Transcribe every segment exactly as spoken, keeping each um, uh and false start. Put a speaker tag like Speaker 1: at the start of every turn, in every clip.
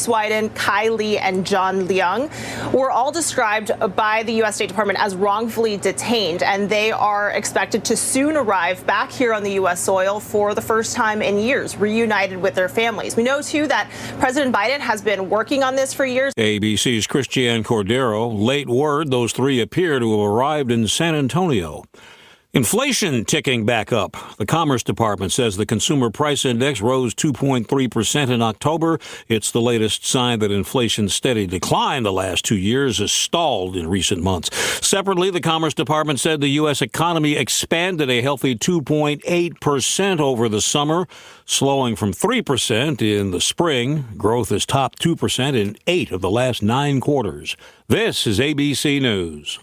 Speaker 1: Reese Wyden, Kai Li, and John Leung were all described by the U S State Department as wrongfully detained, and they are expected to soon arrive back here on the U S soil for the first time in years, reunited with their families. We know, too, that President Biden has been working on this for years.
Speaker 2: A B C's Christiane Cordero. Late word, those three appear to have arrived in San Antonio. Inflation ticking back up. The Commerce Department says the Consumer Price Index rose two point three percent in October. It's the latest sign that inflation's steady decline the last two years has stalled in recent months. Separately, the Commerce Department said the U S economy expanded a healthy two point eight percent over the summer, slowing from three percent in the spring. Growth has topped two percent in eight of the last nine quarters. This is A B C News.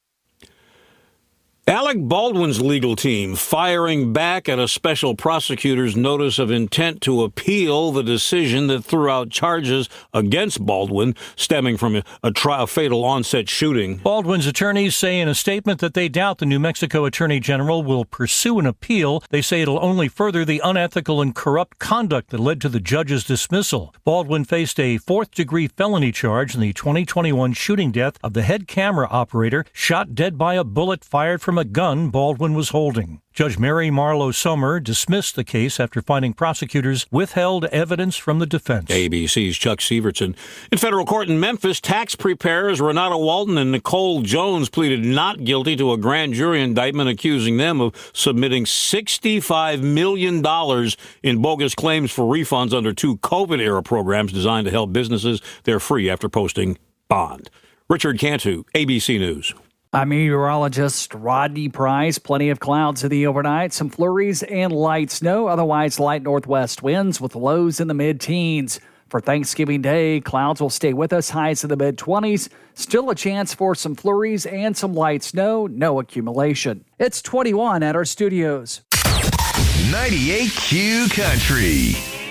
Speaker 2: Alec Baldwin's legal team firing back at a special prosecutor's notice of intent to appeal the decision that threw out charges against Baldwin stemming from a, a, tri- a fatal onset shooting.
Speaker 3: Baldwin's attorneys say in a statement that they doubt the New Mexico Attorney General will pursue an appeal. They say it'll only further the unethical and corrupt conduct that led to the judge's dismissal. Baldwin faced a fourth-degree felony charge in the twenty twenty-one shooting death of the head camera operator, shot dead by a bullet fired from a gun Baldwin was holding. Judge Mary Marlowe Sommer dismissed the case after finding prosecutors withheld evidence from the defense.
Speaker 2: A B C's Chuck Severson. In federal court in Memphis, tax preparers Renata Walton and Nicole Jones pleaded not guilty to a grand jury indictment accusing them of submitting sixty-five million dollars in bogus claims for refunds under two COVID-era programs designed to help businesses. They're free after posting bond. Richard Cantu, A B C News.
Speaker 4: I'm meteorologist Rodney Price. Plenty of clouds in the overnight, some flurries and light snow, otherwise light northwest winds with lows in the mid-teens. For Thanksgiving Day, clouds will stay with us, highs in the mid-twenties. Still a chance for some flurries and some light snow, no accumulation. It's twenty-one at our studios.
Speaker 5: ninety-eight Q Country.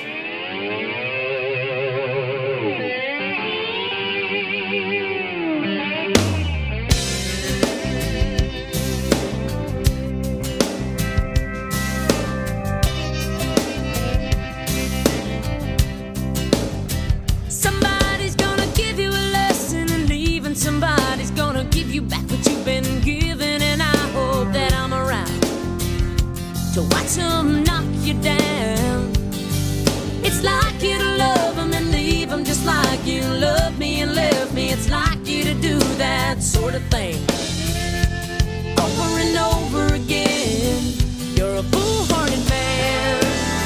Speaker 6: Somebody's gonna give you back what you've been given, and I hope that I'm around to watch them knock you down. It's like you to love them and leave them just like you loved me and left me. It's like you to do that sort of thing over and over again. You're a foolhardy man.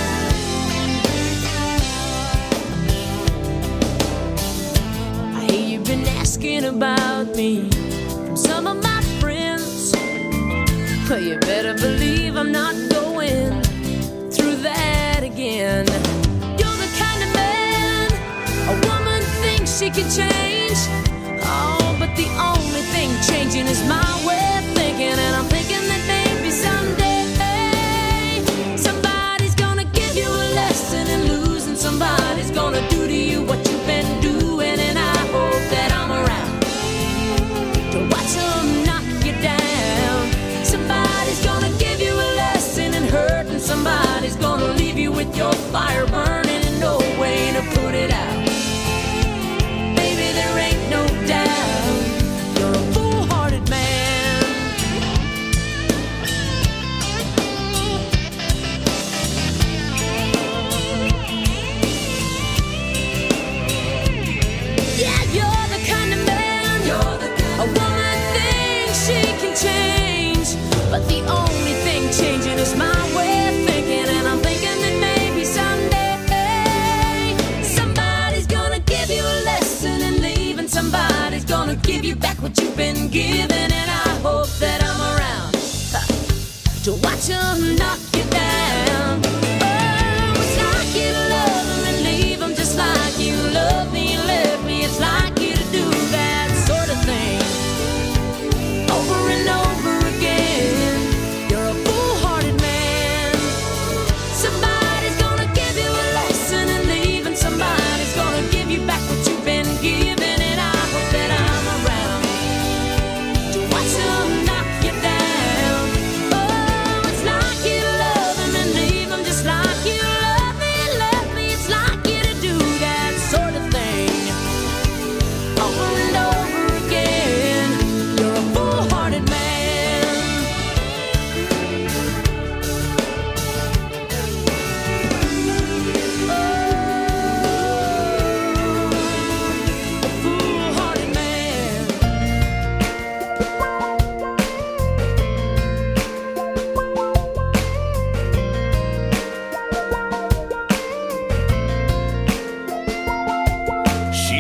Speaker 6: Been asking about me from some of my friends. Well, you better believe I'm not going through that again. You're the kind of man a woman thinks she can change. Oh, but the only thing changing is my way of thinking, and I'm thinking that maybe someday somebody's gonna give you a lesson in losing. Somebody's gonna do to you what you've been doing, and I hope that I'm around to watch them knock you down. Somebody's gonna give you a lesson in hurt, and somebody's gonna leave you with your fire burning and no way to put it out. Baby, there ain't no doubt you're a foolhardy man. Yeah, you're the kind of man you're the kind a woman thinks she can change, but the only thing changing is my way of thinking, and I'm thinking that maybe someday somebody's gonna give you a lesson in leaving. Somebody's gonna give you back what you've been given, and I hope that I'm around huh, to watch them knock you down. Oh, it's like you to love them and leave them just like you love me and left me. It's like you to do that sort of thing over and over again. You're a foolhardy man. Somebody's gonna give you a lesson in leaving. Somebody's gonna give you back what you've been given, and I hope that I'm around to watch them knock you down. Oh, it's like you to love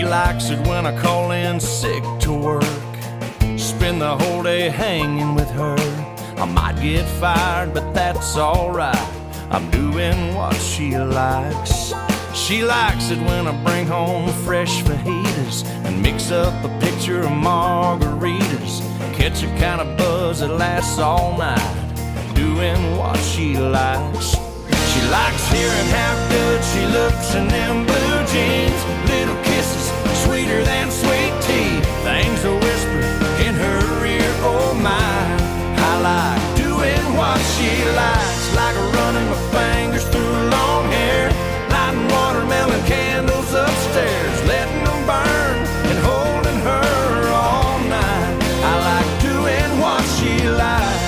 Speaker 7: likes it when I call in sick to work. Spend the whole day hanging with her. I might get fired, but that's alright. I'm doing what she likes. She likes it when I bring home fresh fajitas and mix up a picture of margaritas. Catch a kind of buzz that lasts all night, doing what she likes. She likes hearing how good she looks in them blue jeans. Little kisses, sweeter than sweet tea. Things are whispered in her ear, oh my. I like doing what she likes, like running my fingers through long hair, lighting watermelon candles upstairs, letting them burn and holding her all night. I like doing what she likes.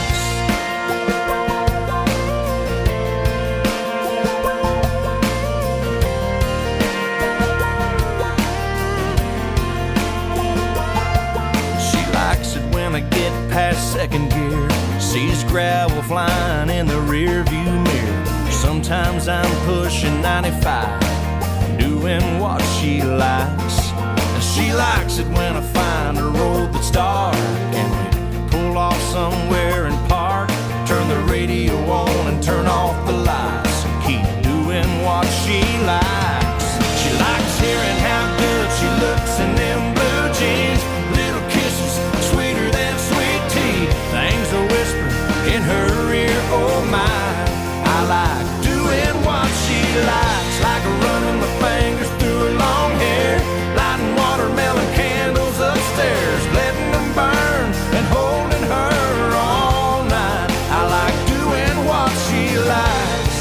Speaker 7: Past second gear, sees gravel flying in the rear view mirror. Sometimes I'm pushing ninety-five, doing what she likes. And she likes it when I find a road that's dark and we pull off somewhere and park. Turn the radio on and turn off the lights and keep doing what she likes. She likes hearing how good she looks in them blue jeans. Little kisses, sweeter than sweet tea. Things are whispered in her ear, oh my. I like doing what she likes, like running my fingers through her long hair, lighting watermelon candles upstairs, letting them burn and holding her all night. I like doing what she likes.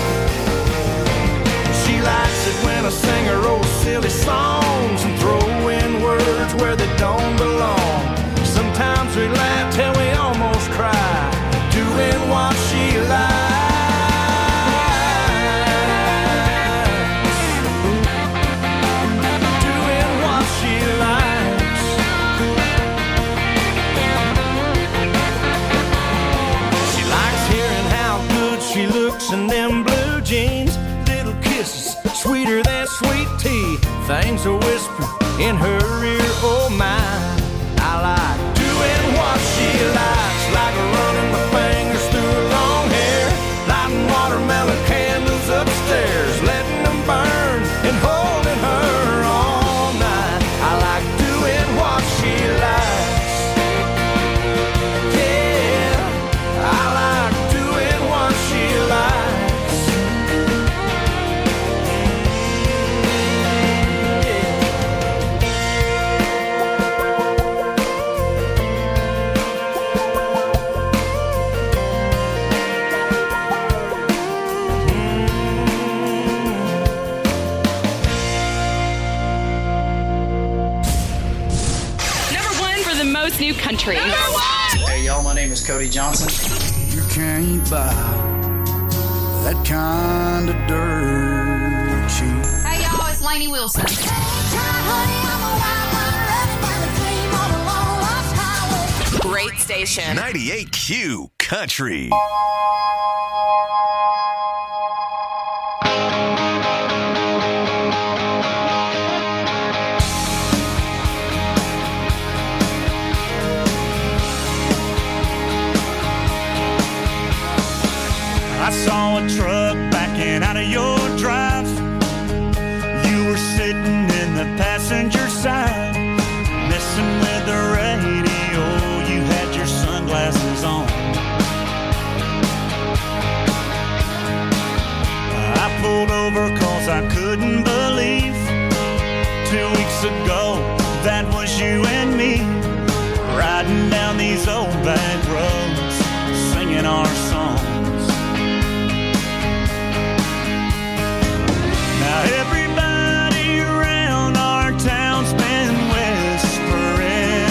Speaker 7: She likes it when I sing her old silly songs and throw in words where they don't belong. Sometimes we laugh till we almost cry, doing what she likes. Doing what she likes. She likes hearing how good she looks in them blue jeans. Little kisses, sweeter than sweet tea. Things are whispered in her ear, oh my. I like doing what she likes, like running my fingers through her long hair, lighting watermelon candles upstairs, letting them burn and holding her all night. I like doing what she likes. Yeah, I like doing what she likes.
Speaker 8: New country.
Speaker 9: Hey y'all, my name is Cody Johnson.
Speaker 10: You can't buy that kind of dirt cheap.
Speaker 8: Hey y'all, it's Lainey Wilson. Great station.
Speaker 5: ninety-eight Q Country.
Speaker 11: I saw a truck backing out of your drive. You were sitting in the passenger side, messing with the radio. You had your sunglasses on. I pulled over cause I couldn't believe two weeks ago that was you and me, riding down these old back roads, singing our songs. Now everybody around our town's been whispering.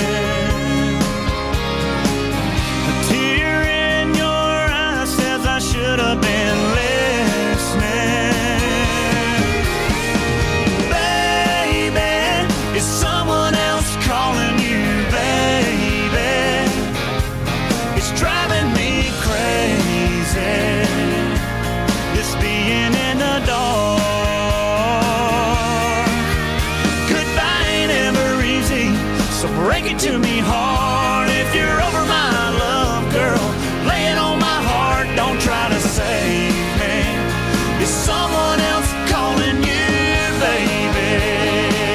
Speaker 11: A tear in your eye says I should have been listening. Baby, is someone else calling you baby? It's driving me crazy. break it to me hard. If you're over my love, girl, lay it on my heart. Don't try to save me. Is someone else calling you, baby?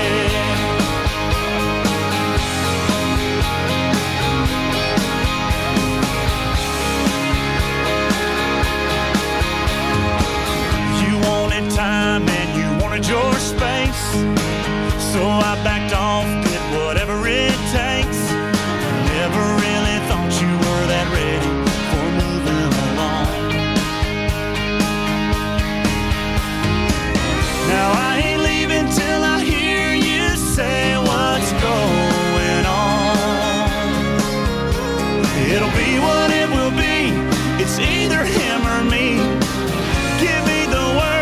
Speaker 11: Time and you wanted your space, so I backed off, did whatever it takes. Never really thought you were that ready for moving along. Now I ain't leaving till I hear you say what's going on. It'll be what it will be. It's either him or me. Give me the word.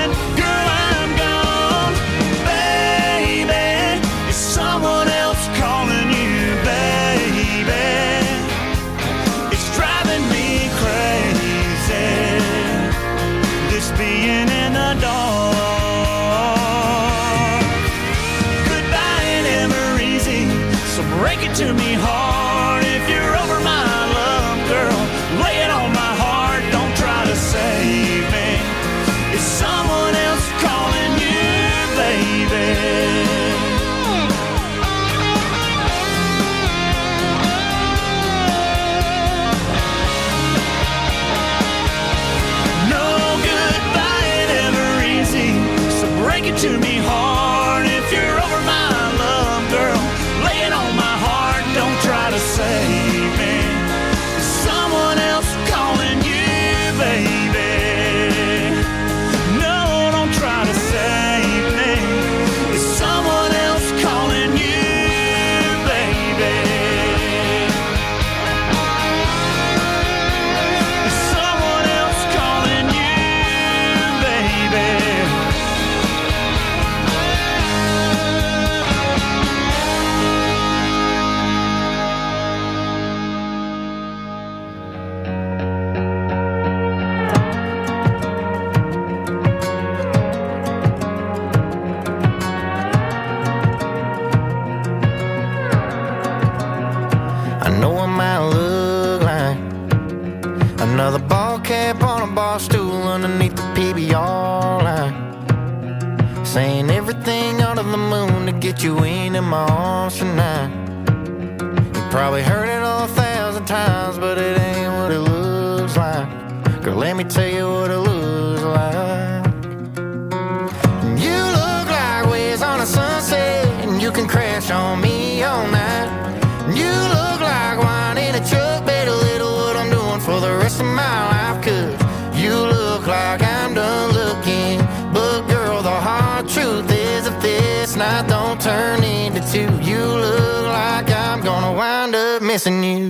Speaker 11: Someone else calling you, baby. It's driving me crazy, this being in the dark. Goodbye ain't ever easy, so break it to me hard. If you're over my love, girl, lay it on my heart. Don't try to save me. It's someone else calling you, baby. Break it to me hard. If you're over my love, girl, lay it on my heart. Don't try to save me. There's someone else calling you, baby. No, don't try to save me. There's someone else calling you, baby. There's someone else calling you, baby.
Speaker 12: Another ball cap on a bar stool underneath the P B R line, saying everything under the moon to get you in in my arms tonight. You probably heard it all a thousand times, but it ain't what it looks like. Girl, let me tell you what it looks like. You look like waves on a sunset, and you can crash on me all night. You look like wine in a truck, better little what I'm doing for the rest of my life. Cause you look like I'm done looking, but girl, the hard truth is if this night don't turn into two, you look like I'm gonna wind up missing you.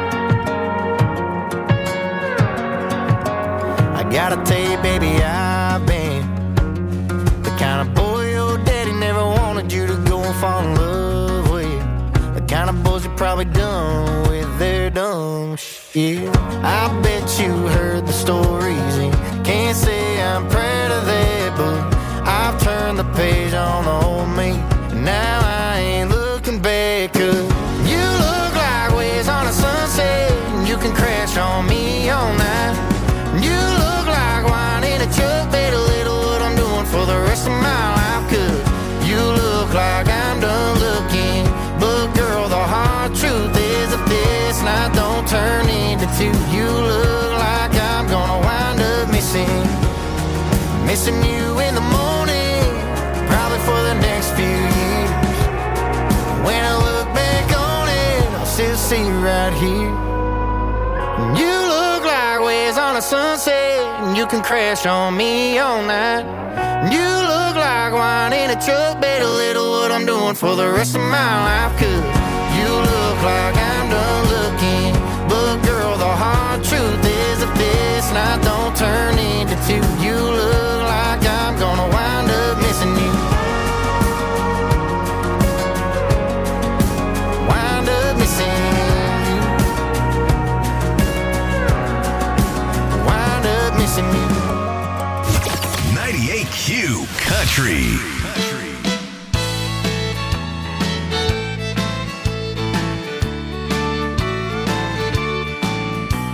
Speaker 12: I gotta tell you, baby, I've been the kind of boy your daddy never wanted you to go and fall in love with. The kind of boys you probably done with their dumb shit. I bet you heard the stories and can't say I'm proud of that, but I've turned the page on the old me, and now I ain't looking back. Cause you look like waves on a sunset, and you can crash on me all night. You look like wine in a truck, better little what I'm doing for the rest of my life. Cause you look like I'm done looking, but girl, the hard truth is if this night don't turn into two, you look like I'm gonna wind up missing, missing you in the morning, probably for the next few years. When I look back on it, I'll still see you right here. You look like waves on a sunset, and you can crash on me all night. You look like wine in a truck, better little what I'm doing for the rest of my life. Cause you look like I'm done looking, but girl, the hard truth is if this night don't turn into two, you look like I'm gonna wind up missing you. Wind up missing you. Wind up missing you.
Speaker 5: ninety-eight Q Country.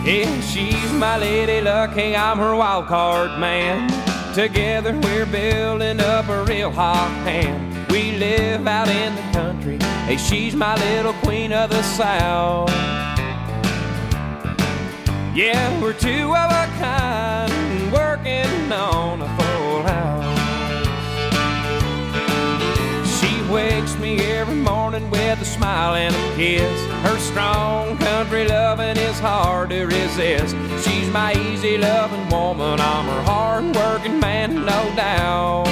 Speaker 13: Yeah, she's my lady luck, hey, I'm her wild card man. Together we're building up a real hot hand. We live out in the country, hey, she's my little queen of the South. Yeah, we're two of a kind, working on a full house. She wakes me every morning with a smile and a kiss. Her strong country loving is hard to resist. She's my easy loving woman, I'm her hard working man, no doubt.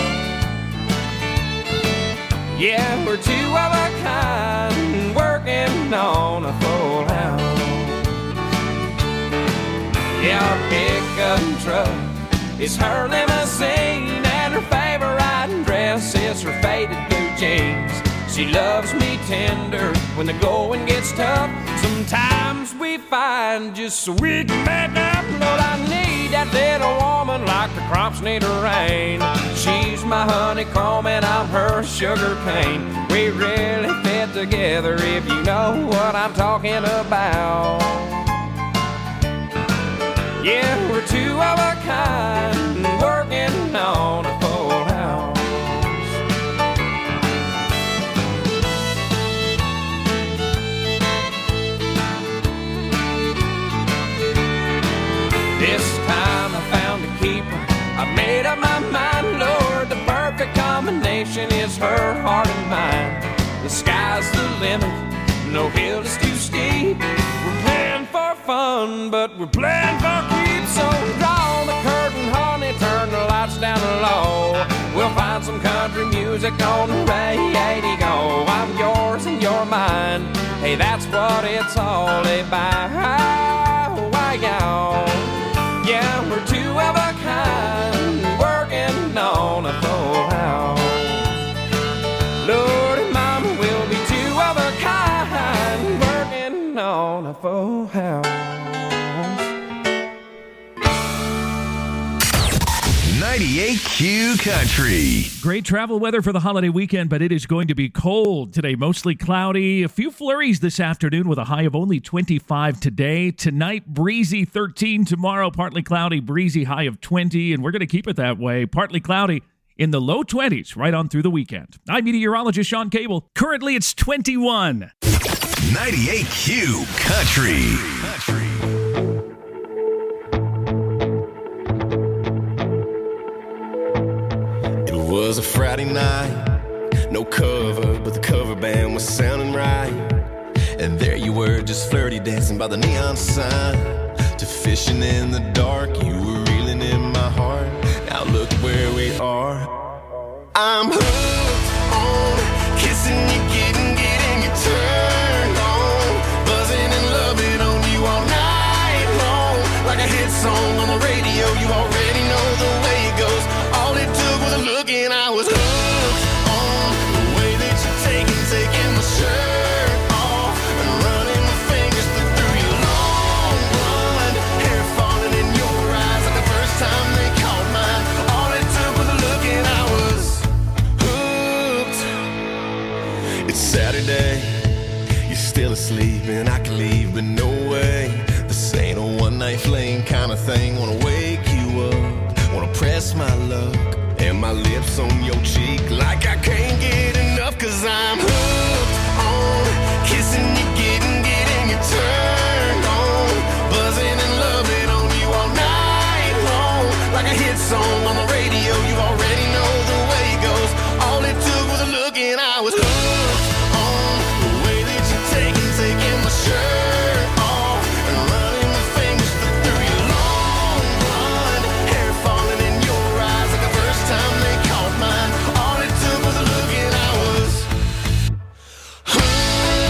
Speaker 13: Yeah, we're two of a kind, working on a full house. Yeah, our pickup truck is her limousine, and her favorite dress is her faded blue jeans. She loves me tender when the going gets tough. Sometimes we find just so we can make up. Lord, I need that little woman like the crops need a rain. She's my honeycomb and I'm her sugar cane. We really fit together if you know what I'm talking about. Yeah, we're two of a kind, working on a full house. This time I found a keeper, I made up my mind, Lord, the perfect combination is her heart and mine. The sky's the limit, no hill is too steep. We're playing for fun, but we're playing for keeps. So draw the curtain, honey, turn the lights down low. We'll find some country music on the radio. I'm yours and you're mine, hey, that's what it's all about. Why, y'all? Yeah, we're two of a kind, working on a full house. Lord and Mama, we'll be two of a kind, working on a full house.
Speaker 5: ninety-eight Q Country.
Speaker 14: Great travel weather for the holiday weekend, but it is going to be cold today. Mostly cloudy. A few flurries this afternoon with a high of only twenty-five today. Tonight, breezy thirteen. Tomorrow, partly cloudy, breezy, high of twenty. And we're going to keep it that way. Partly cloudy in the low twenties right on through the weekend. I'm meteorologist Sean Cable. Currently, it's twenty-one.
Speaker 5: ninety-eight Q Country. Country.
Speaker 15: It was a Friday night, no cover, but the cover band was sounding right. And there you were, just flirty dancing by the neon sign. To fishing in the dark, you were reeling in my heart. Now look where we are. I'm hooked on kissing you, getting, getting you turned on, buzzing and loving on you all night long. Like a hit song on the radio, you already know the way it goes. All it took was a look and I was hooked on the way that you're taking, taking my shirt off and running my fingers through your long blonde hair, falling in your eyes like the first time they caught mine. All it took was a look and I was hooked. It's Saturday, you're still asleep and I can leave, but no way. This ain't a one night fling kind of thing. Wanna wake you up, wanna press my luck and my lips on your cheek like I can't get enough. Cause I'm hooked on kissing you, getting, getting you turned on, buzzing and loving on you all night long. Like a hit song on the radio, you already know the way it goes. All it took was a look and I was hooked on the way that you're taking, taking my shirt off and running my fingers through your long blonde hair, falling in your eyes like the first time they caught mine. All it took was a look and I was hooked.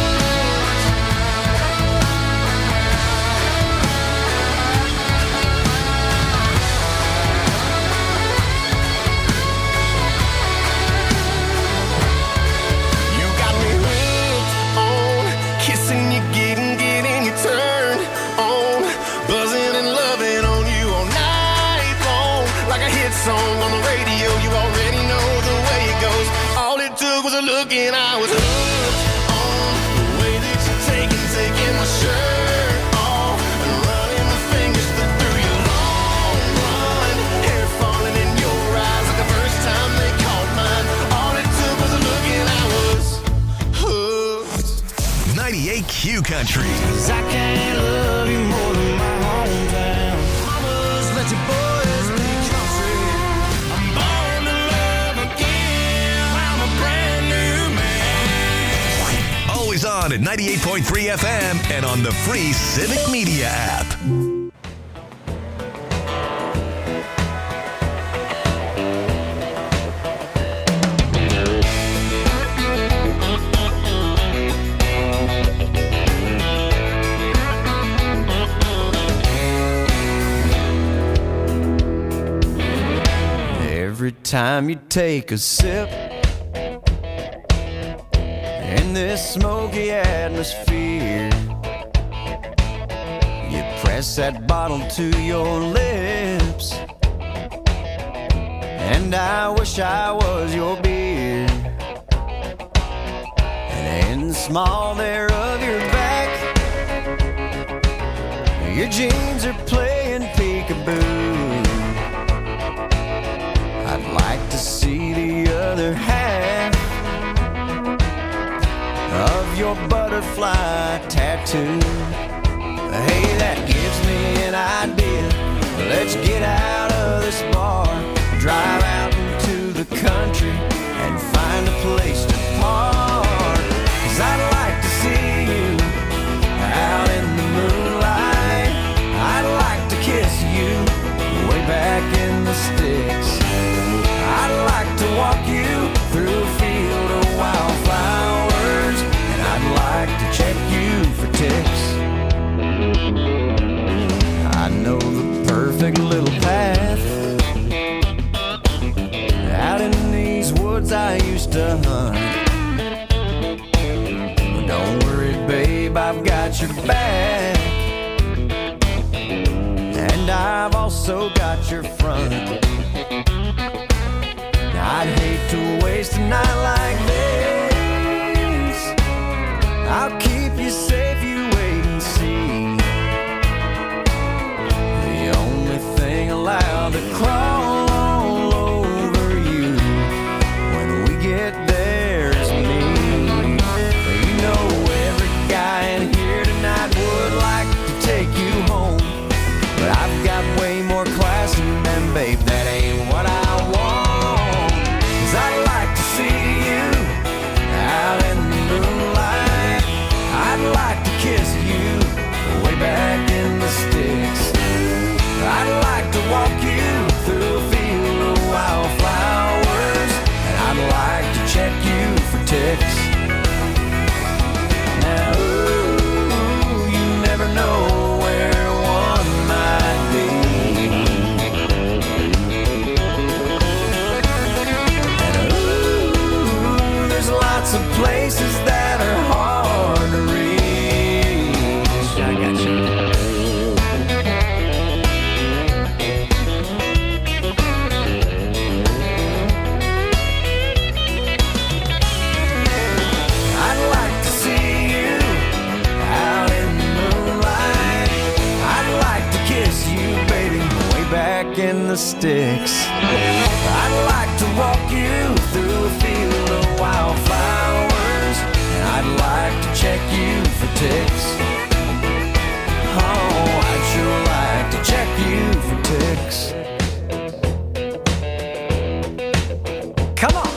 Speaker 15: You got me hooked on kissing you, getting, getting you turned on, buzzing and loving on you all night long. Like a hit song on the radio, you already know the way it goes. All it took was a look and I was hooked on the way that you're taking, taking my shirt off and running my
Speaker 5: Q Country.
Speaker 10: 'Cause I can't love you more than my hometown. Mamas, let your boys be country. I'm born to love again. I'm a brand new man.
Speaker 5: Always on at ninety-eight point three F M and on the free Civic Media app.
Speaker 7: Every time you take a sip in this smoky atmosphere, you press that bottle to your lips, and I wish I was your beer. And in the small there of your back, your jeans are playing peekaboo. I'd like to see the other half of your butterfly tattoo. Hey, that gives me an idea. Let's get out of this bar, drive out into the country, and find a place to park. 'Cause I'd like to see you out in the moonlight. I'd like to kiss you way back in the sticks. I'd like to walk you through a field of wildflowers, and I'd like to check you for ticks. I know the perfect little path out in these woods I used to hunt. But don't worry, babe, I've got your back, and I've also got your front. I'd hate to waste a night like this. I'll keep you safe, you wait and see. The only thing allowed to crawl all over you when we get there is me. You know every guy in here tonight would like to take you home, but I've got way more class than them, babe. That ain't what I want. I'd like to see you out in the moonlight. I'd like to kiss you way back in the sticks. I'd like to walk you through a field of wildflowers, and I'd like to check you for ticks. Now, ooh, you never know where one might be. Lots of places that are hard to reach. I got you. I'd like to see you out in the moonlight. I'd like to kiss you, baby, way back in the sticks. I'd like to walk you through a field of wildflowers, and I'd like to check you for ticks. Oh, I'd sure like to check you for ticks. Come on!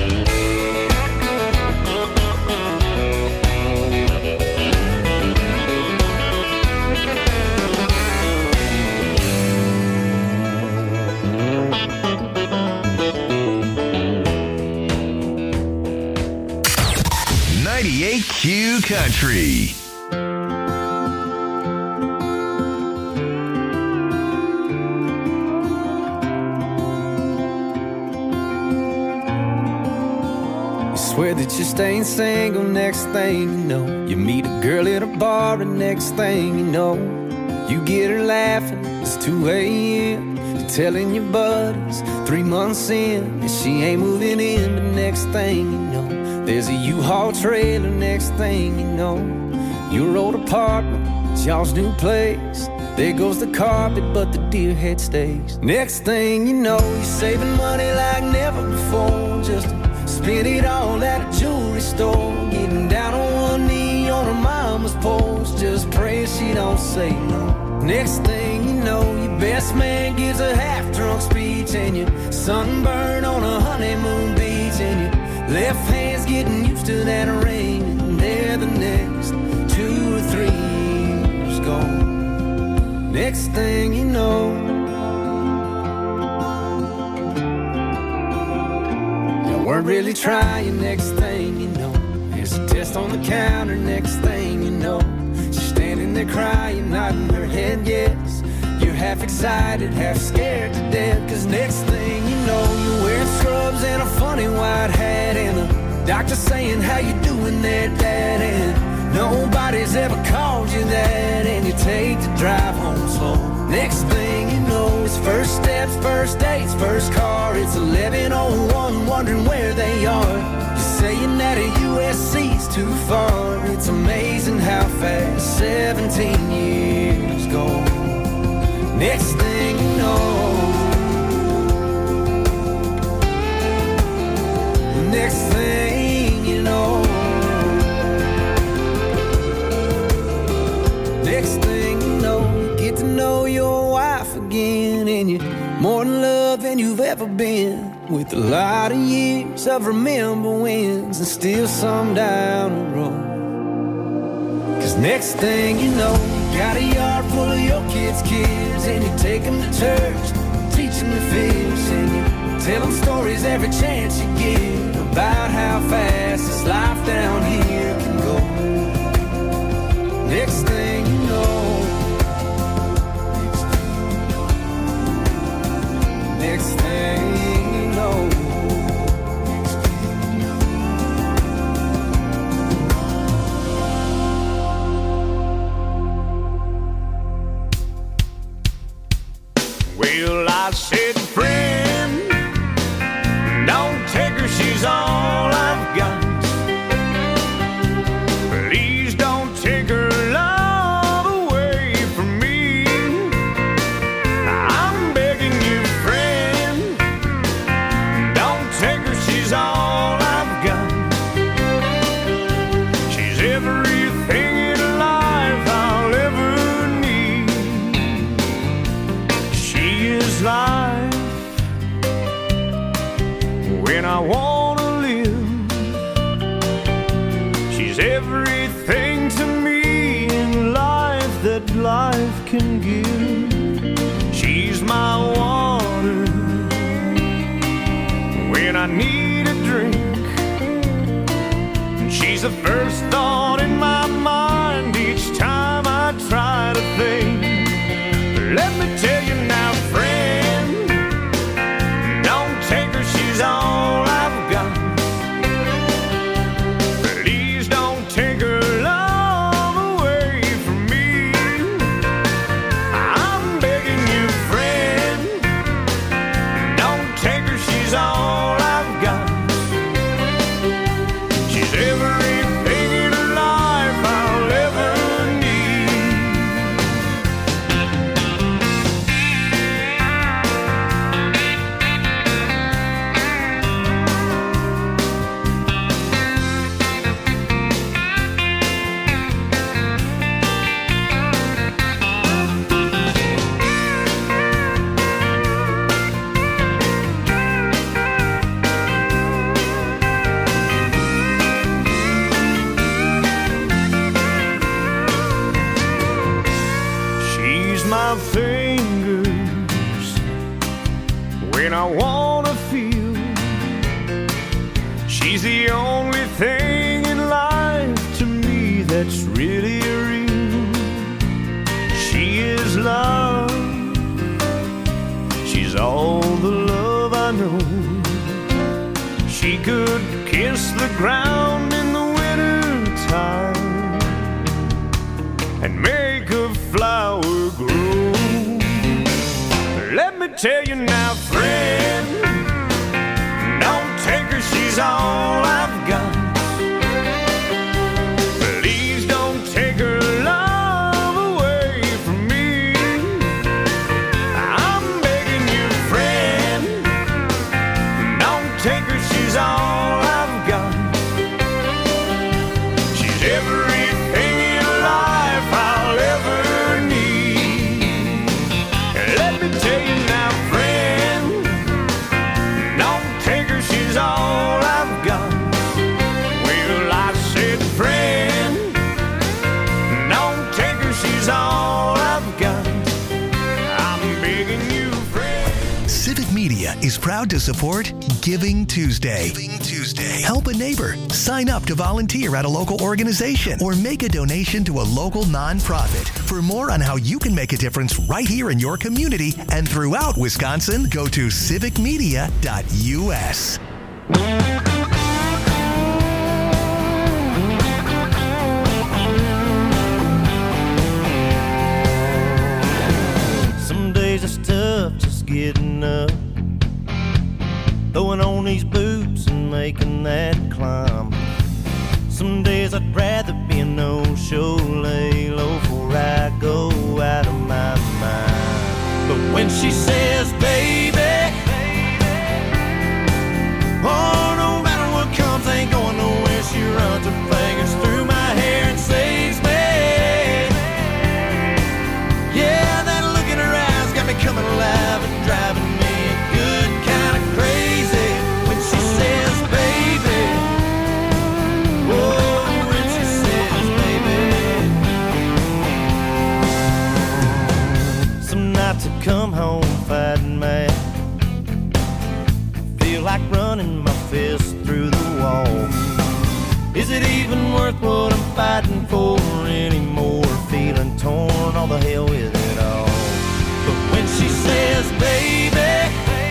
Speaker 5: ninety-eight Q Country.
Speaker 16: Swear that you're staying single, next thing you know, you meet a girl at a bar, and next thing you know, you get her laughing, it's two a.m. You're telling your buddies, three months in, and she ain't moving in, but next thing you know, there's a U-Haul trailer, next thing you know, your old apartment, it's y'all's new place. There goes the carpet, but the deer head stays. Next thing you know, you're saving money like never before, just to spend it all at a jewelry store, getting down on one knee on her mama's say no. Next thing you know, your best man gives a half-drunk speech, and you sunburn on a honeymoon beach, and your left hand's getting used to that ring, and there the next two or three years gone. Next thing you know, you weren't really trying. Next thing you know, there's a test on the counter. Next thing you know, she's standing there crying, nodding her head yes. You're half excited, half scared to death, cause next thing you know, you're wearing scrubs and a funny white hat, and the doctor saying, how you doing there, Dad? And nobody's ever called you that, and you take the drive home slow. Next thing you know, it's first steps, first dates, first car. It's eleven oh one, wondering where they are. You're saying that a U S C's too far. It's amazing how fast seventeen years go. Next thing you know, next thing you know, next thing you know, you get to know your wife again, and you're more in love than you've ever been, with a lot of years of remember wins and still some down the road. Cause next thing you know, you got a yard full of your kids' kids, and you take them to church, teach them to fish, and you tell them stories every chance you get about how fast this life down here can go. Next thing you know, next thing you know,
Speaker 10: well, I said, friend, don't take her, she's all I've got. Please don't take her love away from me. I'm begging you, friend, don't take her, she's all I've got. She's everything in life I'll ever need. She is life when I wanna live. She's everything to me in life that life can give. She's my water when I need a drink, and she's the first thought in my mind each time I try to think. Let me tell you now, friend, don't take her, she's all I've got. Please don't take her love away from me. I'm begging you, friend, don't take her, she's all I've got. She's everything in life I'll ever need. She's my fingers when I wanna feel. She's the only thing in life to me that's really real. She is love. She's all the love I know. She could kiss the ground in the winter time and make a flower grow. Let me tell you now, friend, don't take her, she's all I've got. Please don't take her love away from me. I'm begging you, friend, don't take her, she's all I've got. She's everything in life I'll ever need.
Speaker 5: Media is proud to support Giving Tuesday. Giving Tuesday. Help a neighbor. Sign up to volunteer at a local organization or make a donation to a local nonprofit. For more on how you can make a difference right here in your community and throughout Wisconsin, go to civic media dot U S.
Speaker 7: Some days it's tough just getting up, throwing on these boots and making that climb. Some days I'd rather be a no-show, lay low before I go out of my mind. But when she says, baby, oh, no matter what comes, ain't going nowhere, she runs her fingers through my hair and saves me. Yeah, that look in her eyes got me coming alive and driving me good kind of crazy. When she says, baby, oh, when she says, baby. Some nights I come home fighting mad, feel like running my fist through the wall. Is it even worth what I'm fighting for anymore? Feeling torn, all the hell with it all. But when she says, baby,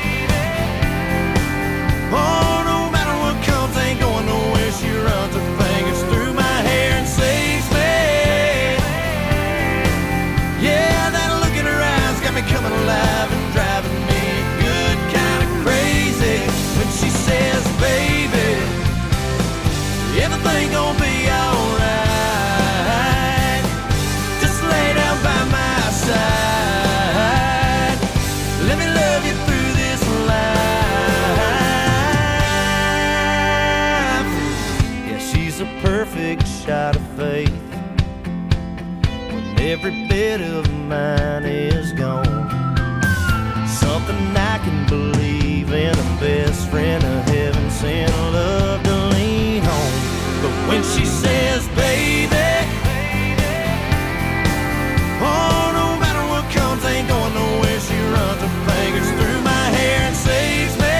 Speaker 7: oh, no matter what comes, ain't going nowhere, she runs her fingers through my hair and saves me. Yeah, that look in her eyes got me coming alive and driving me good kind of crazy. When she says, baby, everything gonna be alright, just lay down by my side, let me love you through this life. Yeah, she's a perfect shot of faith when every bit of mine is gone. Something I can believe in, a best friend, a heaven sent love to lean on. But when she says, baby, oh, no matter what comes, ain't going nowhere, she runs her fingers through my hair and saves me.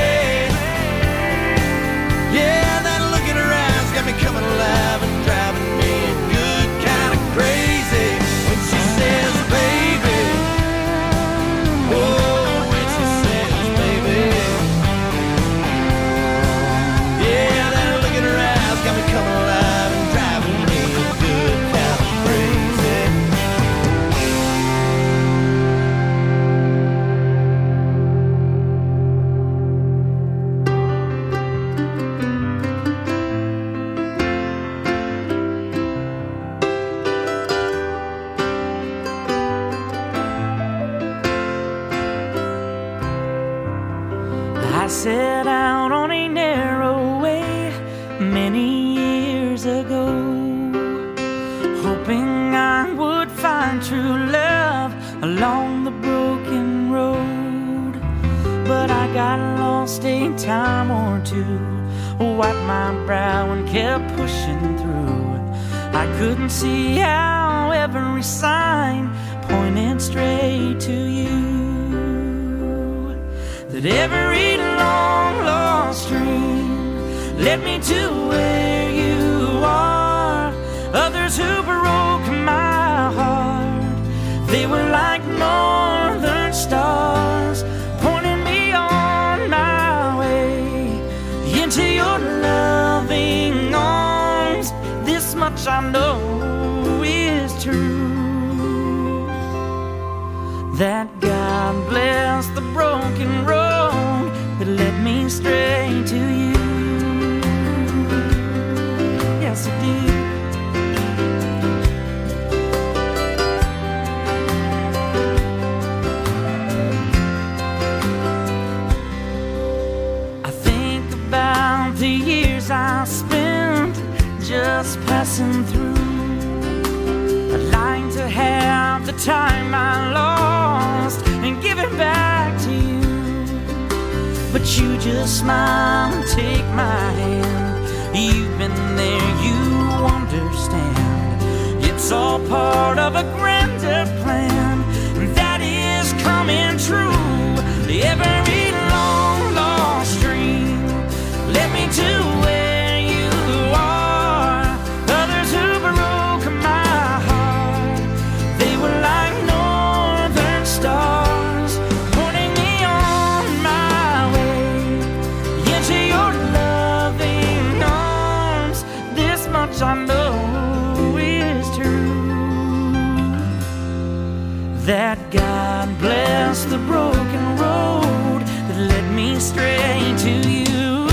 Speaker 7: Yeah, that look in her eyes got me coming alive and driving me good kind of crazy. When she says, baby, oh, got me coming alive and driving me good kind of crazy.
Speaker 17: I set out on a narrow way many years ago, hoping I would find true love along the broken road. But I got lost a time or two, wiped my brow and kept pushing through. I couldn't see how every sign pointed straight to you, that every long lost dream led me to where you are. Others who broke my heart, they were like northern stars, pointing me on my way into your loving arms. This much I know is true, that God bless the broken road that led me straight to you. Yes, it did. I think about the years I spent just passing through. I'd like to have the time I lost and give it back to you, but you just smile and take my hand. You've been there, you understand. It's all part of a grander plan that is coming true. Every long much I know is true, that God bless the broken road that led me straight to you.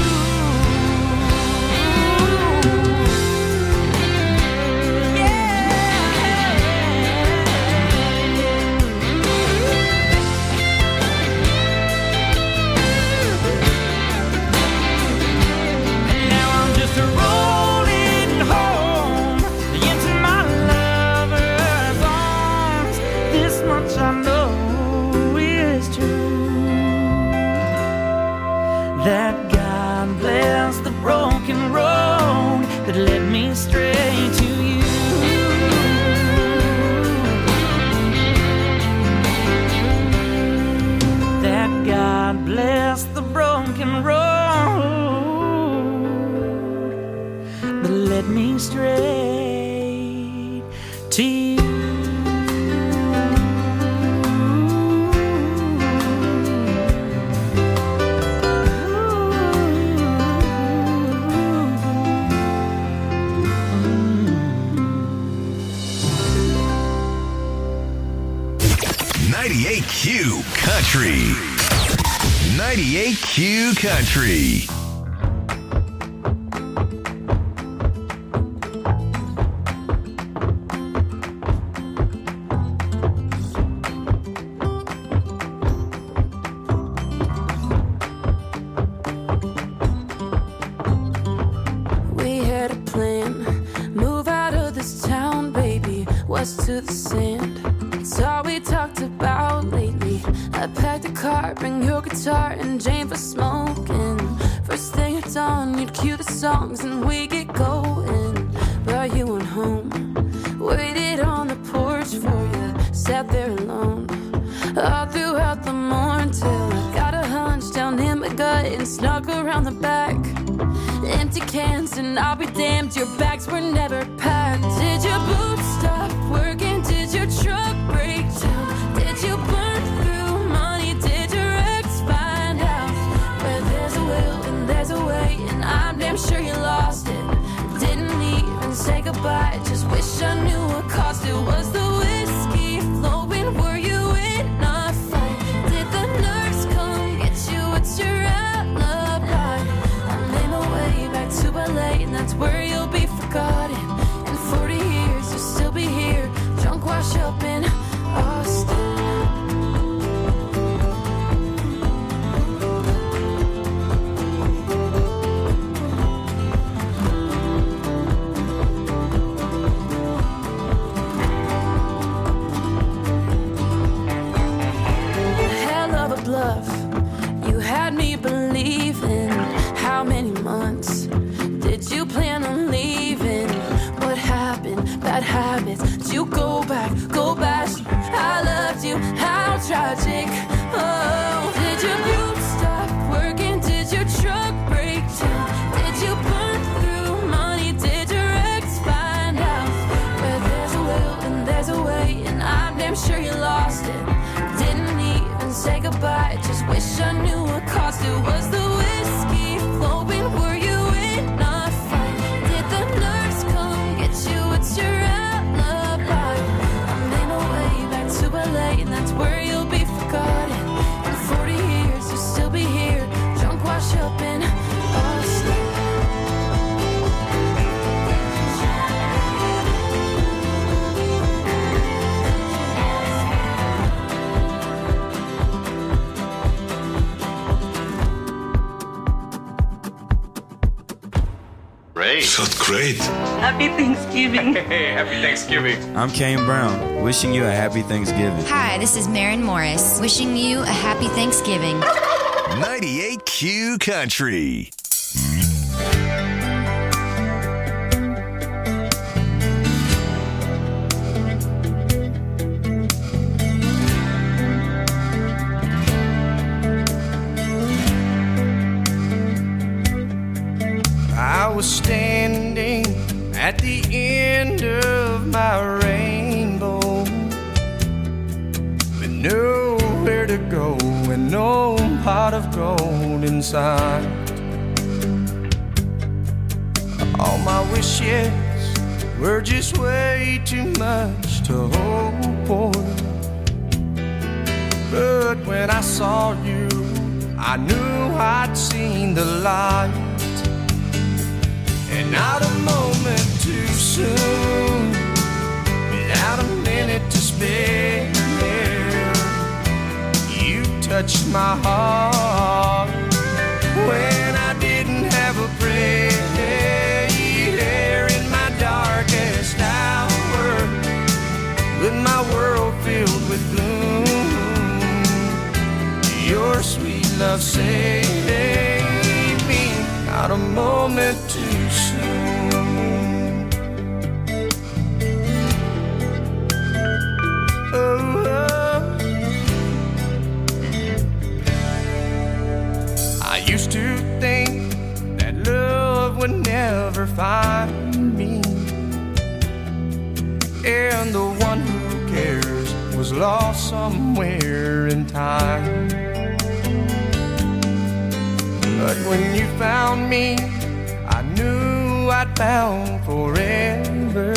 Speaker 17: That God bless the broken road that led me straight to you. That God bless the broken road that led me straight to you.
Speaker 5: ninety-eight Q Country. ninety-eight Q Country.
Speaker 6: We had a plan, move out of this town, baby, west to the sand. It's all we talked about lately. I packed a car, bring your guitar and Jane for smoking. First thing at dawn, you'd cue the songs and we get going. But you went home, waited on the porch for you, sat there alone all throughout the morning till I got a hunch down in my gut and snuck around the back. Empty cans and I'll be damned, your bags were never packed. Did your boots stop working? Did your truck break down? Did you burn through money? Did your ex find out? Where there's a will and there's a way, and I'm damn sure you lost it. Didn't even say goodbye, just wish I knew what cost it. Was the whiskey flowing? Were you in a fight? Did the nurse come get you? What's your alibi? I made my way back to L A, and that's where you'll be forgotten. In forty years you'll still be here, drunk, wash up in Austin. Hell of a bluff, you had me believing. How many months did you plan on leaving? What happened? Bad habits. Did you go back? Go back. I loved you. How tragic. Oh, did your boots stop working? Did your truck break down? Did you burn through money? Did your ex find out? Where there's a will and there's a way, and I'm damn sure you lost it. Didn't even say goodbye, just wish I knew what cost it. Was the whiskey flowing? Were you in a fight? Did the nurse come get you? What's your alibi? I made my way back to L A, and that's where you'll be forgotten. In forty years you'll still be here, drunk, wash up in Austin.
Speaker 18: Great. Felt great.
Speaker 19: Happy Thanksgiving.
Speaker 18: Hey, happy Thanksgiving.
Speaker 20: I'm Kane Brown, wishing you a happy Thanksgiving.
Speaker 21: Hi, this is Maren Morris, wishing you a happy Thanksgiving.
Speaker 5: ninety-eight Q Country.
Speaker 10: I was standing at the end of my rainbow with nowhere to go and no pot of gold inside. All my wishes were just way too much to hope for. But when I saw you, I knew I'd seen the light. And not a moment too soon, without a minute to spare, you touched my heart when I didn't have a prayer. In my darkest hour, with my world filled with gloom, your sweet love saved me, not a moment too soon. Oh, oh. I used to think that love would never find me, and the one who cares was lost somewhere in time. But when you found me, I knew I'd found forever.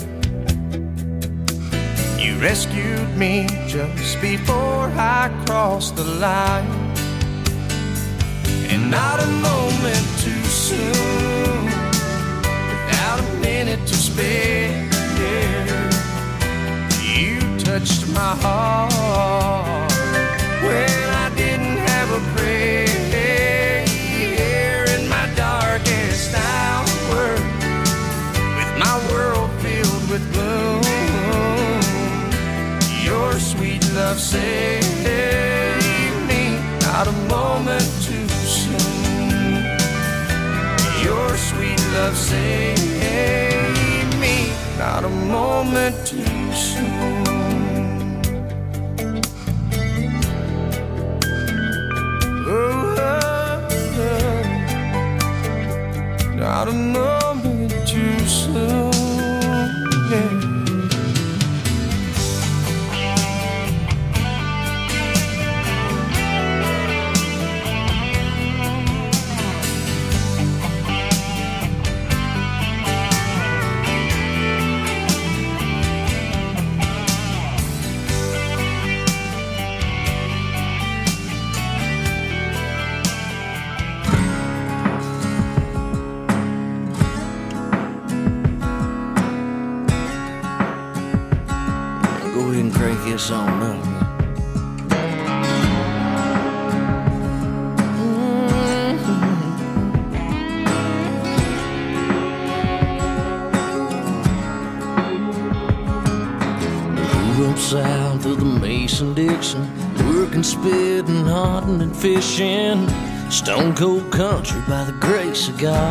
Speaker 10: You rescued me just before I crossed the line. And not a moment too soon, without a minute to spare, you touched my heart when I didn't have a prayer. In my darkest hour, with my world filled with gloom, your sweet love saved me, not a moment too soon. Your sweet love saved me, not a moment too soon. Oh, oh, oh. Not a moment too soon. Yeah.
Speaker 7: This on up. Grew up south of the Mason-Dixon, working, spitting, hunting, and fishing. Stone cold country by the grace of God.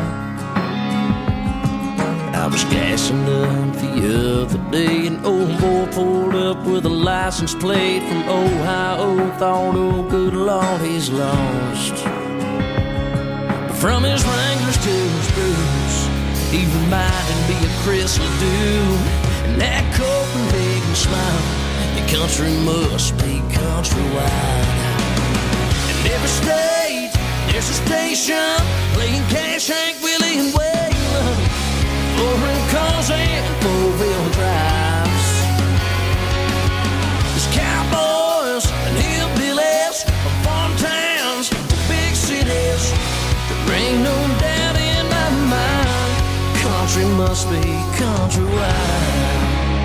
Speaker 7: I was gassing up the other day, an old boy pulled up with a license plate from Ohio. Thought, oh good Lord, he's lost. But from his Wranglers to his boots, he reminded me of Chris LeDoux. And that Copenhagen smile, the country must be countrywide. In every state, there's a station playing Cash, Hank, Willie, and Waylon. Four-wheel cars and four-wheel drives. There's cowboys and hillbillies from farm towns to big cities. There ain't no doubt in my mind, country must be countrywide.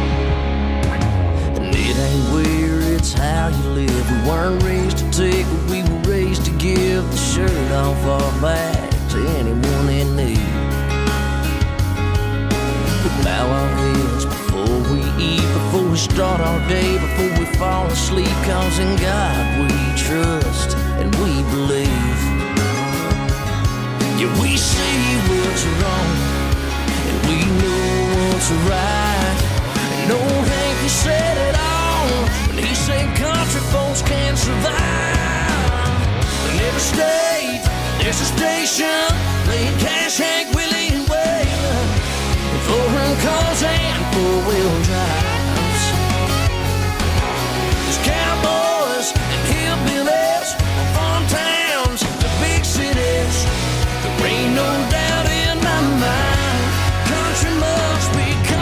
Speaker 7: And it ain't where, it's how you live. We weren't raised to take, but we were raised to give the shirt off our back to anyone in need. Bow our heads before we eat, before we start our day, before we fall asleep. Cause in God we trust and we believe. Yeah, we see what's wrong and we know what's right. And old Hank, he said it all when he said country folks can't survive. In every state, there's a station playing Cash, Hank, Willie, and Waylon. Four-wheel cars and four-wheel drives. There's cowboys and hillbillies, farm towns to big cities. There ain't no doubt in my mind, country must be country.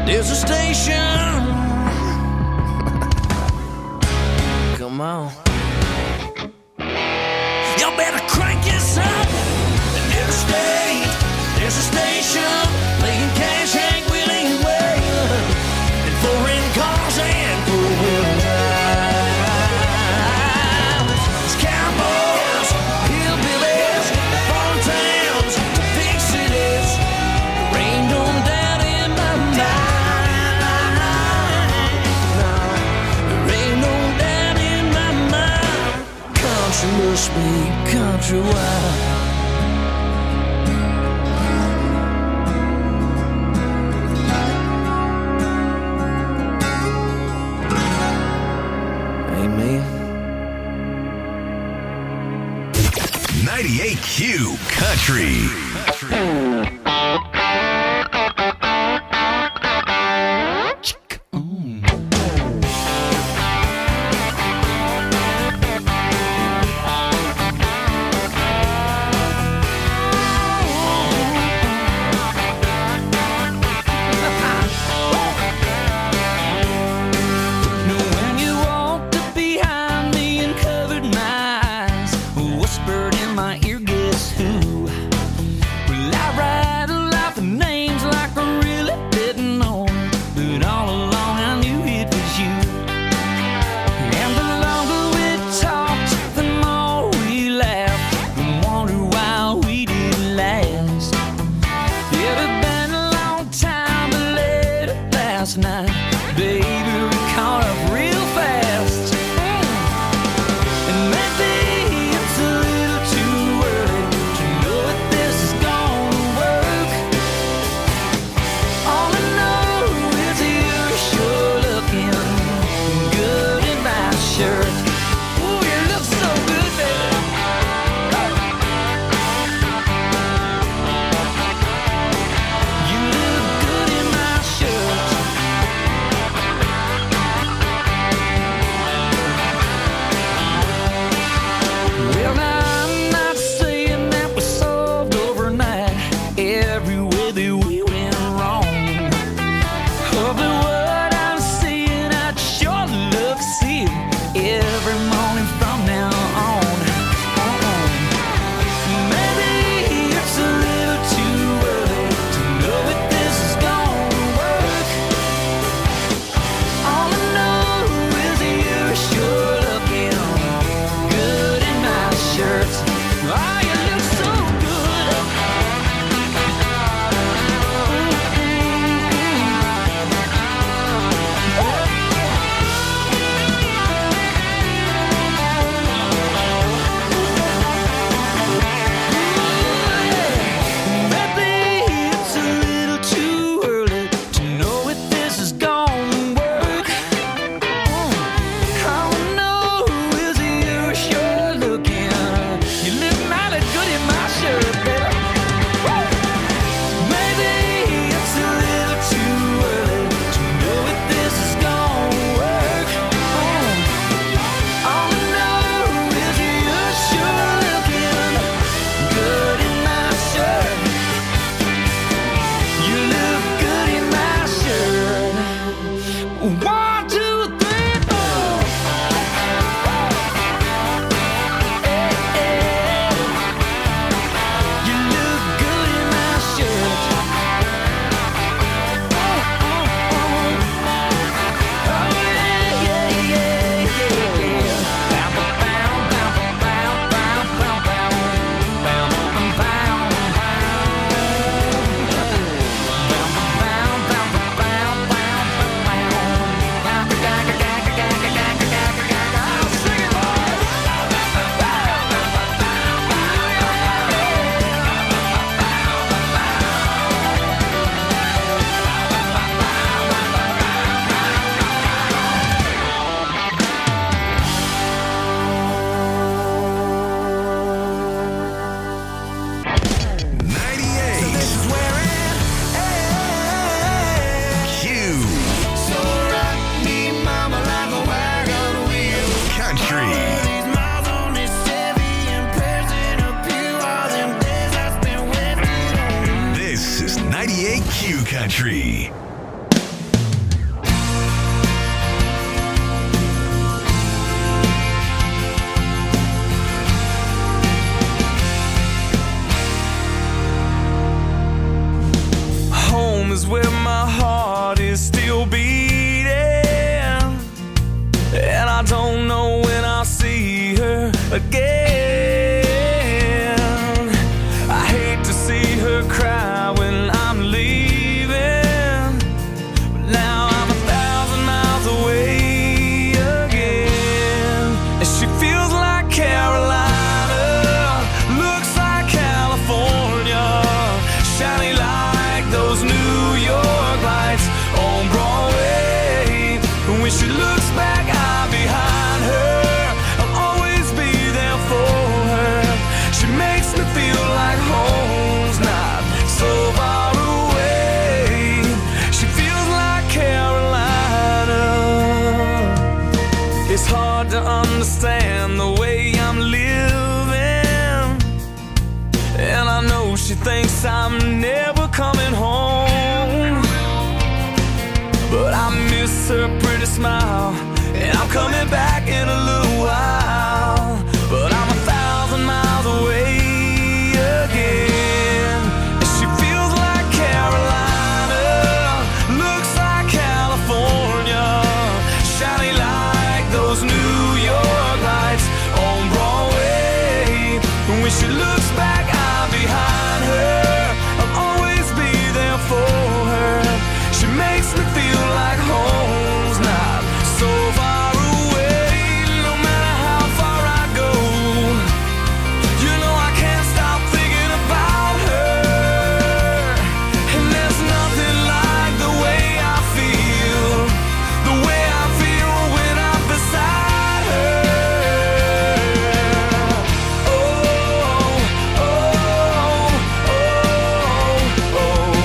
Speaker 10: There's a station. Come on. Y'all better crank this up. And there's a state, there's a station playing cash, Hank Willie Way, and foreign cars and four-wheel drives. It's cowboys, hillbillies, farm towns, big cities. Rain on down in my mind. There ain't no doubt in my mind. Country must be countrywide.
Speaker 5: ninety-eight Q Country. ninety-eight Q Country.
Speaker 10: still beating, and I don't know when I'll see her again. I hate to see her cry when I'm leaving, but now I'm a thousand miles away again. And she feels like Carolina, looks like California, shiny like those New York lights on Broadway. And when she looks back, I'm behind her. I'll always be there for her. She makes me feel like home's not so far away. She feels like Carolina. It's hard to understand the way I'm living, and I know she thinks I'm never coming home, but I miss her pretty smile, and I'm coming back in a little while. But I'm a thousand miles away again, and she feels like Carolina, looks like California, shiny like those New York lights on Broadway. And when she looks back, I'm behind her. I'll always be there for her. She makes me feel like home's not so far away. No matter how far I go, you know I can't stop thinking about her. And there's nothing like the way I feel, the way I feel when I'm beside her. Oh, oh, oh, oh, oh,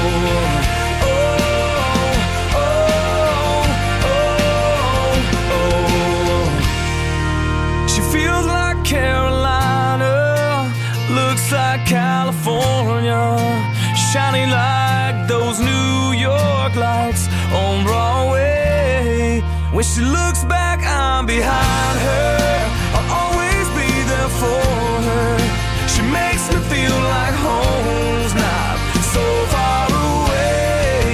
Speaker 10: oh, oh. She feels like Carolina, looks like California, shiny like those New York lights on Broadway. When she looks back, I'm behind her. I'll always be there for her. She makes me feel like home's not so far away.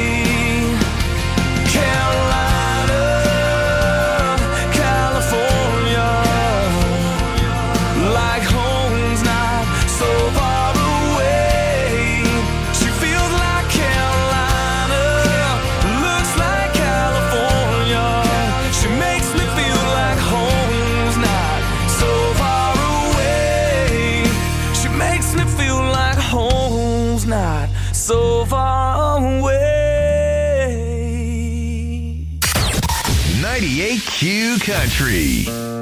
Speaker 10: Carolina, California, like home's not so far away. She feels like Carolina, looks like California. She makes me feel like home's not so far away. She makes me feel like home's not so far away.
Speaker 5: ninety-eight Q Country.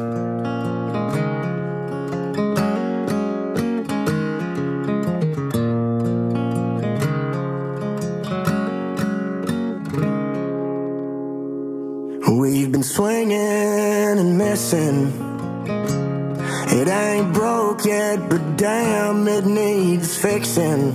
Speaker 12: We've been swinging and missing. It ain't broke yet, but damn, it needs fixing.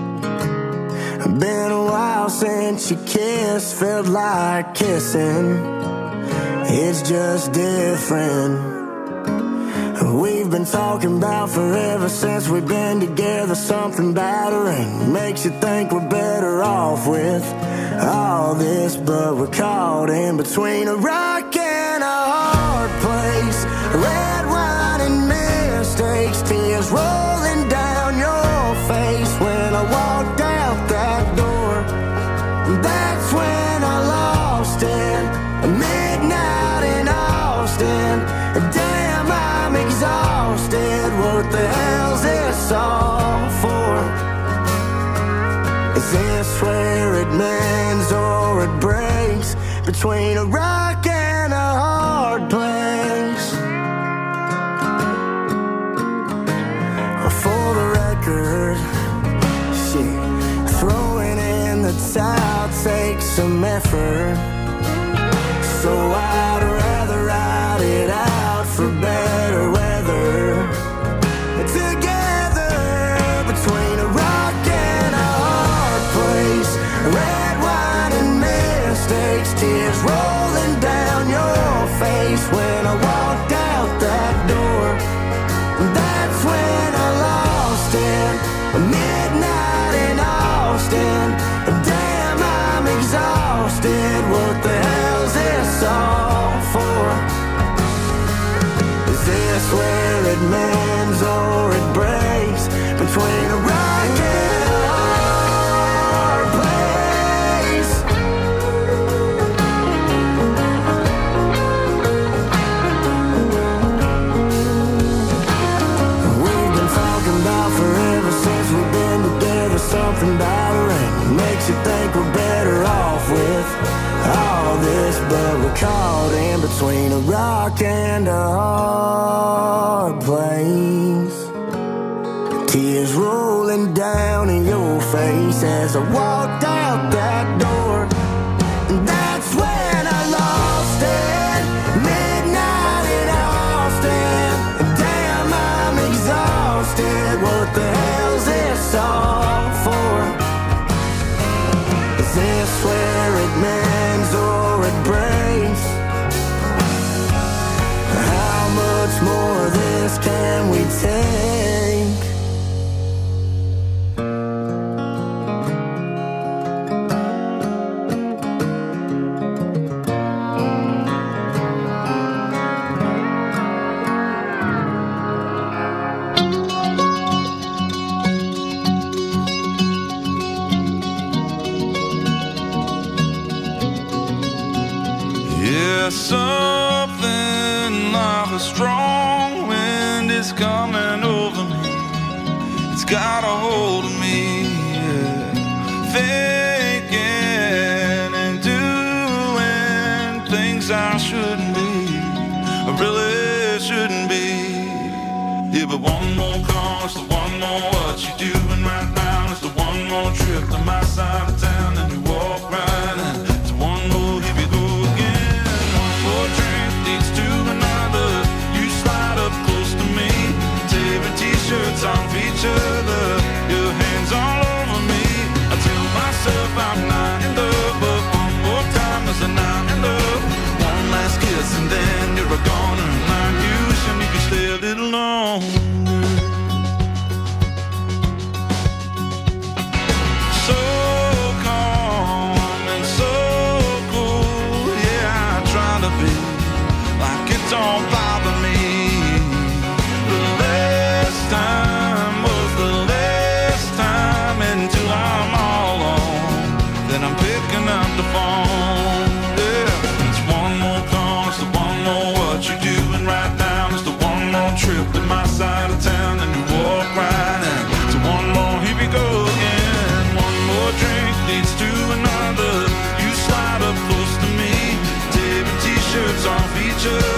Speaker 12: Been a while since you kissed, felt like kissing. It's just different. We've been talking about forever since we've been together. Something battering makes you think we're better off with all this, but we're caught in between a rock and a hard place. Red wine and mistakes, tears rolling down your face. When I walked out that door, that's when I lost it. Midnight in Austin, damn, I'm exhausted. What the hell's this all for? Is this where it mends or it breaks? Between a rock and a hard place. For the record, shit, throwing in the towel takes some effort. So I'd rather ride it out for better weather. Together between a rock and a hard place. Red wine and mistakes, tears rolling down your face. When I walked out that door, that's when I lost it. Midnight in Austin, damn, I'm exhausted. What the
Speaker 10: this, but we're caught in between a rock and a hard place. Tears rolling down in your face as I walked out that door. And that's when I lost it. Midnight in Austin. And damn, I'm exhausted. What the hell's this all for? Is this where it mends or it breaks? How much more of this can we take?
Speaker 11: Something like a strong wind is coming over me. It's got a hold of me, yeah. Thinking and doing things I shouldn't be, I really shouldn't be. Yeah, but one more call is the one more what you doing right now. It's the one more trip to my side of town, and you walk right in. It's one more, here we go again. Drink leads to another. You slide up close to me, tearing t-shirts off each other, your hands all over me. I tell myself I'm not in love, but one more time is a not in love. One last kiss and then you're a goner, and like you should you can stay a little longer. So calm and so cool, yeah, I try to be like it don't bother me. The last time was the last time until I'm all alone. Then I'm picking up the phone. Yeah, it's one more call, it's the one more what you doing right now. It's the one more trip to my side of town, and you walk right in. It's one more, here we go again. One more drink leads to another. You slide up close to me, tearing t-shirts off each other.